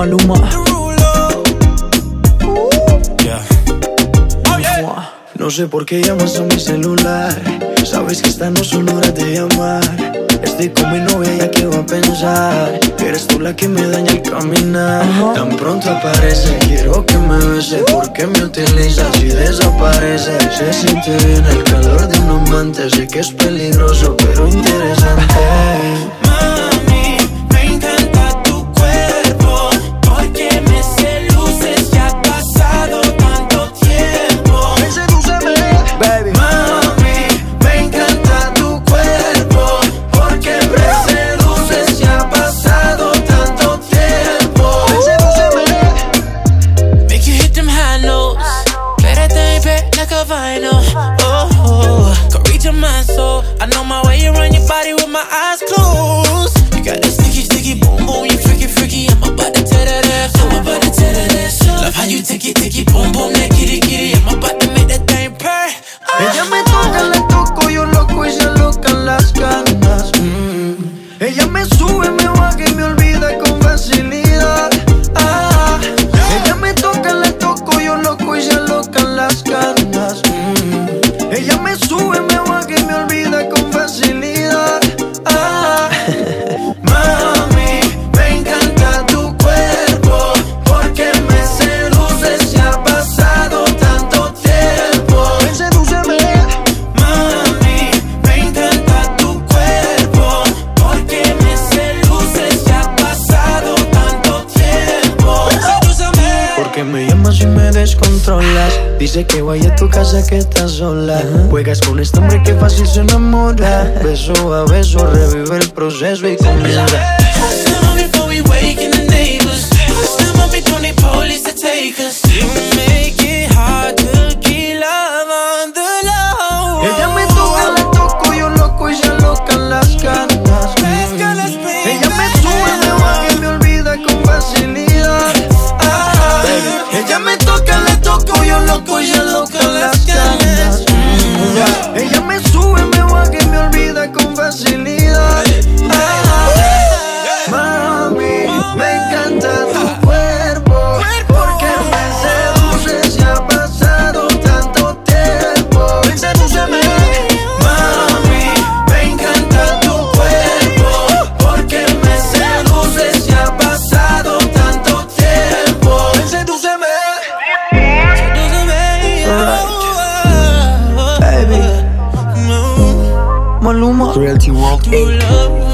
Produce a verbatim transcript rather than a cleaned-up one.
Maluma. Yeah. Oh, yeah. No sé por qué llamas a mi celular. Sabes que esta no son horas de llamar. Estoy con mi novia, ya que va a pensar que eres tú la que me daña el caminar. uh-huh. Tan pronto aparece, quiero que me bese. ¿Por qué me utilizas y desaparece? Se siente bien el calor de un amante. Sé que es peligroso, pero interesante. Mami, me encanta tu cuerpo. Porque me seduces, ya ha pasado tanto tiempo. Ven, sedúceme, baby. Mami, me encanta tu cuerpo. Porque me seduces, ya ha pasado tanto tiempo. Ven, sedúceme. Make you hit them high notes. Play that thing back like a vinyl. Oh, oh, can reach your mind, so I know my way around your body with my eyes closed. You got that sticky, sticky boom, boom, you freaky, freaky. I'm about to tear that ass, I'm about to tear that ass up. Love how you ticky, ticky, boom, boom, that kitty, kitty. I'm about to make that thing purr. Ella me toca, le toco, yo loco y se alocan las ganas. mm. Ella me sube, me baja y me olvida con facilidad. ah. Ella me toca, le toco, yo loco y se alocan las ganas. mm. Ella me sube, me baja y me olvida con facilidad. ah. Mami, me encanta tu cuerpo. Porque me seduces, ya ha pasado tanto tiempo. Ven, sedúceme. Mami, me encanta tu cuerpo. Porque me seduces, ya ha pasado tanto tiempo. Sedúceme. Porque me llamas y me descontrolas. Dice que vaya a tu casa, que estás sola. uh-huh. Juegas con este hombre que fácil se enamora. Beso a beso revive el proceso y comienza. Stop before we waken the neighbors. Stop before the police to take us. You make it hard to keep love on the low. Ella me toca, le toco, yo loco y se alocan las ganas. mm. Ella me sube, me baja y me olvida con facilidad. ah. Ella me toca, le toco, yo loco y se alocan las ganas. mm. Ella me sube, me baja y me olvida con facilidad. ah. Mami, me encanta tu cuerpo. Porque me seduces, ya ha pasado tanto tiempo. Ven, sedúceme. Mami, me encanta tu cuerpo. Porque me seduces, ya ha pasado tanto tiempo. Ven, sedúceme. Sedúceme, Baby. no. Maluma. Realty World True love.